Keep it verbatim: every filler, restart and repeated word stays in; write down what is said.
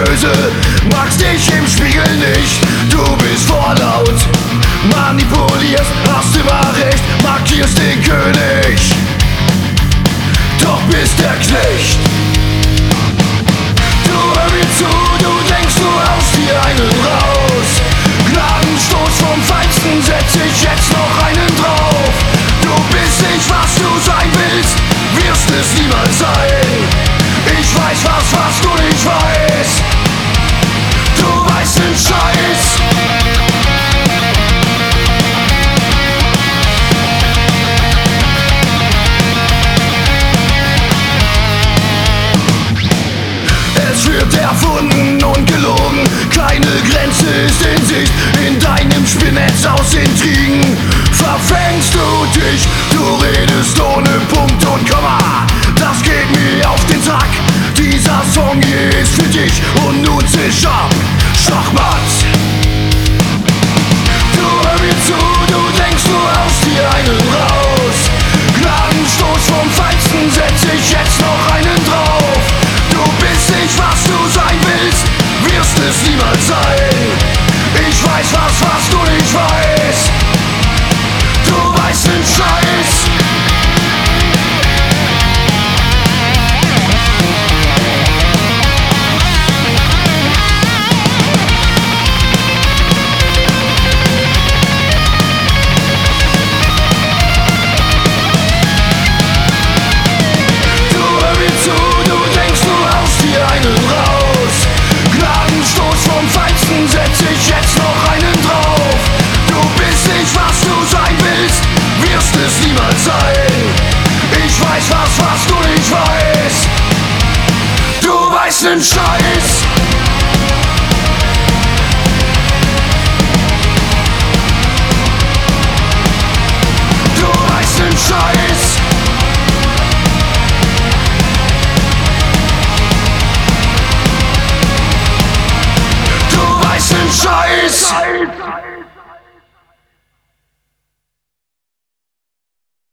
böse, magst dich im Spiegel nicht. Du bist vorlaut, manipulierst, hast immer recht, markierst den König, doch bist der Knecht. Du hör mir zu, du denkst, du haust dir einen raus. Gnadenstoß vom Feinsten, setz ich jetzt noch einen drauf. Du bist nicht, was du sein willst, wirst es niemals sein. Ich weiß was, was du nicht weißt. Du weißt den Scheiß. Es wird erfunden und gelogen, keine Grenze ist in Sicht. In deinem Spinnetz aus Intrigen verfängst du dich. Du redest ohne Punkt und Komma, das geht mir auf den Sack. Dieser Song hier ist für dich und nun zisch ab, Schachmatt. Du hör mir zu, du denkst, du haust dir einen raus. Gnadenstoß vom Feinsten, setz ich jetzt noch einen drauf. Du bist nicht, was du sein willst, wirst es niemals sein. Ich weiß was, was du nicht weißt. Du weißt den Scheiß. Setz ich jetzt noch einen drauf. Du bist nicht, was du sein willst, wirst es niemals sein. Ich weiß was, was du nicht weißt. Du weißt den Scheiß.